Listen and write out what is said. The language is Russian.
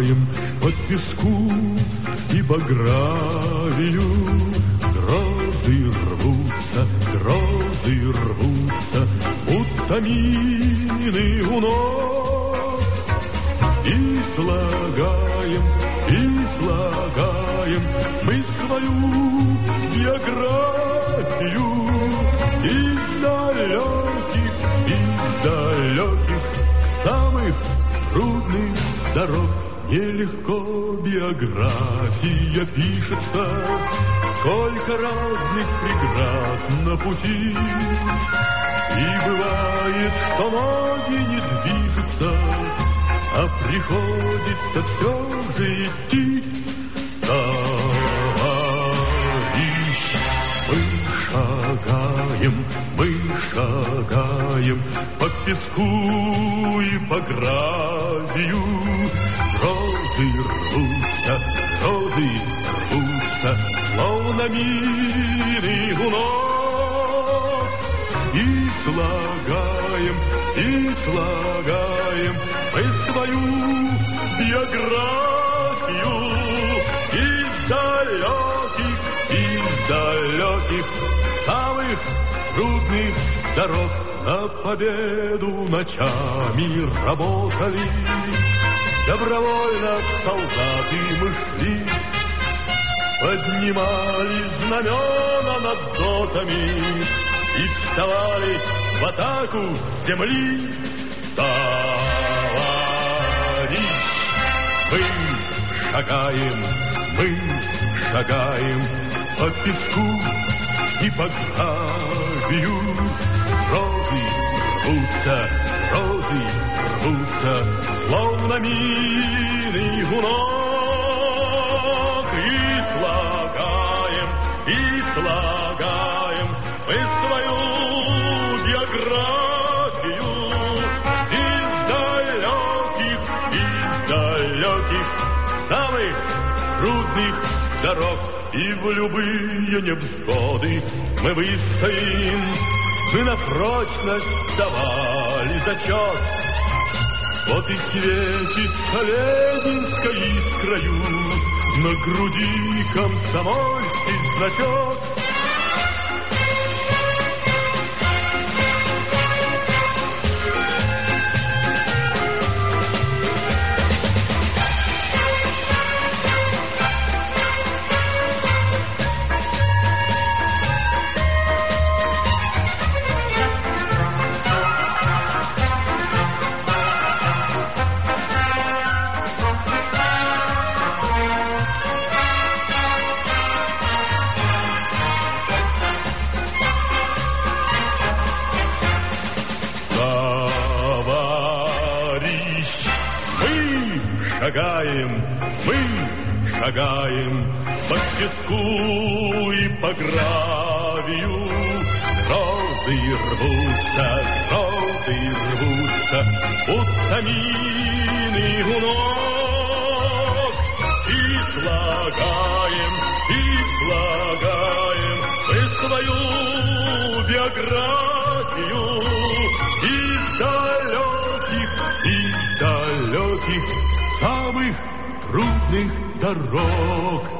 шагаем по песку и по гравию. Грозы рвутся, будто мины у ног. И слагаем мы свою биографию из далеких, самых трудных дорог. Нелегко биография пишется, сколько разных преград на пути. И бывает, что ноги не движутся, а приходится все же идти. Товарищ, мы шагаем по песку и по гравию. Розы рвутся, словно мины у ног. И слагаем мы свою биографию из далеких, самых трудных дорог. На победу ночами работали, добровольно солдаты мы шли, поднимали знамена над дотами и вставали в атаку земли. Товарищ, мы шагаем по песку и по гравию. Розы рвутся, словно мины у ног. И слагаем мы свою биографию из далеких, самых трудных дорог. И в любые невзгоды мы выстоим, мы на прочность давали зачет. Вот и светится ленинской искрою на груди комсомольский значок. Мы шагаем по песку и по гравию. Розы рвутся, будто мины у ног. И слагаем мы свою биографию из далеких, самых трудных дорог.